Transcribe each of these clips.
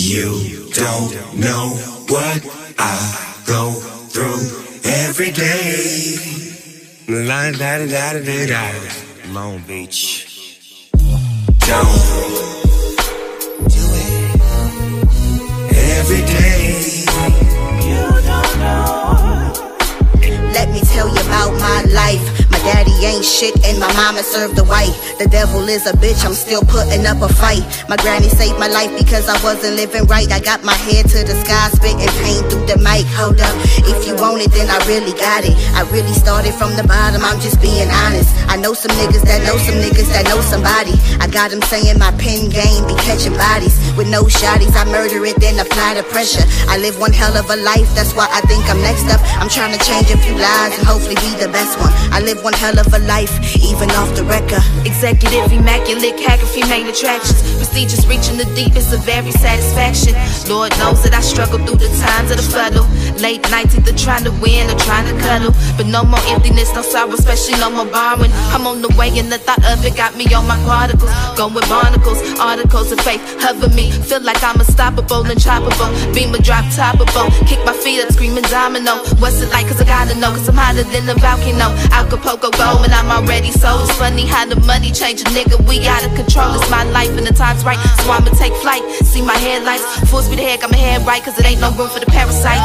You don't know what I go through every day. La da da da da da. Long Beach. Don't do it every day. You don't know. Let me tell you about my life. My daddy ain't shit and my mama served the white. The devil is a bitch, I'm still putting up a fight. My granny saved my life because I wasn't living right. I got my head to the sky, spitting pain through the mic. Hold up, if you want it, then I really got it. I really started from the bottom, I'm just being honest. I know some niggas that know some niggas that know somebody. I got them saying my pen game be catching bodies. With no shotties, I murder it, then apply the pressure. I live one hell of a life, that's why I think I'm next up. I'm trying to change a few lives and hopefully be the best one. I live one hell of a life, even off the record. Executive, immaculate, calligraphy, main attractions. Prestigious, reaching the deepest of every satisfaction. Lord knows that I struggle through the times of the fuddle. Late nights either trying to win or trying to cuddle. But no more emptiness, no sorrow, especially no more borrowing. I'm on the way and the thought of it got me on my particles. Going with barnacles, articles of faith hover me. Feel like I'm unstoppable and choppable. Beamer drop toppable. Kick my feet up, screaming domino. What's it like? Cause I gotta know, cause I'm hotter than a volcano. Acapulco go and I'm already sold. It's funny how the money change a nigga. We out of control. It's my life and the time's right, so I'ma take flight. See my headlights, full speed ahead, got my head right, cause it ain't no room for the parasites.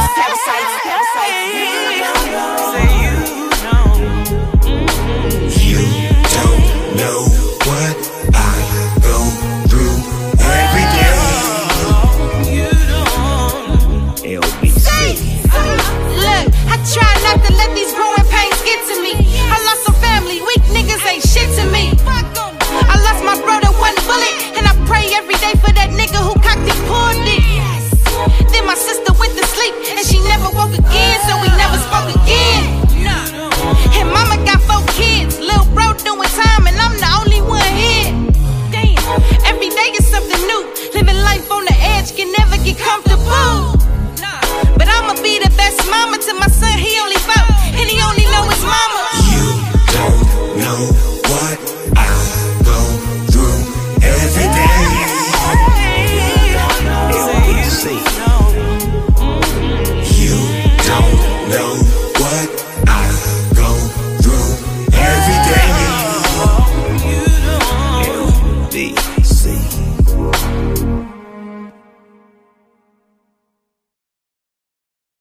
You don't know what I go through every day. LBC. Look, I try not to let these growing pains get to me. I lost some family, weak niggas ain't shit to me. I lost my brother, one bullet, and I pray every day for that nigga who cocked and pulled it. Then my sister went to sleep, and she never woke again, so we never spoke again. And mama got 4 kids, little bro doing time, and I'm the only one here. Damn, every day is something new. Living life on the edge can never get comfortable. But I'ma be the best mama to my son, he only 4, and he only know his mama. You don't know